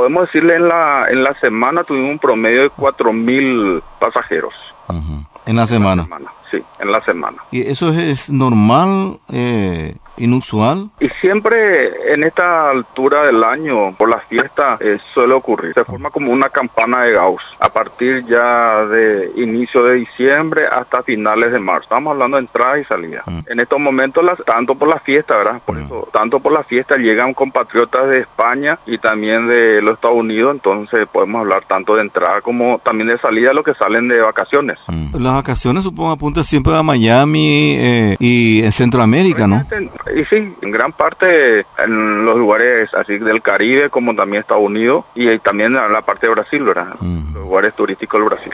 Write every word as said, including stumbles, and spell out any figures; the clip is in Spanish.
podemos decirle en la en la semana tuvimos un promedio de cuatro mil pasajeros. Uh-huh. En la semana. En la semana, sí, en la semana. ¿Y eso es, es normal, eh, inusual? Y siempre en esta altura del año, por las fiestas, eh, suele ocurrir. Se forma como una campana de Gauss, a partir ya de inicio de diciembre hasta finales de marzo. Estamos hablando de entrada y salida. Uh-huh. En estos momentos, las, tanto por la fiesta, ¿verdad? Por uh-huh. eso, tanto por la fiesta llegan compatriotas de España y también de los Estados Unidos, entonces podemos hablar tanto de entrada como también de salida, los que salen de vacaciones. Uh-huh. Las vacaciones, supongo, apuntan siempre a Miami eh, y en Centroamérica, ¿no? Y sí, en gran parte en los lugares así del Caribe, como también Estados Unidos, y también en la parte de Brasil, ¿verdad? Uh-huh. Los lugares turísticos del Brasil.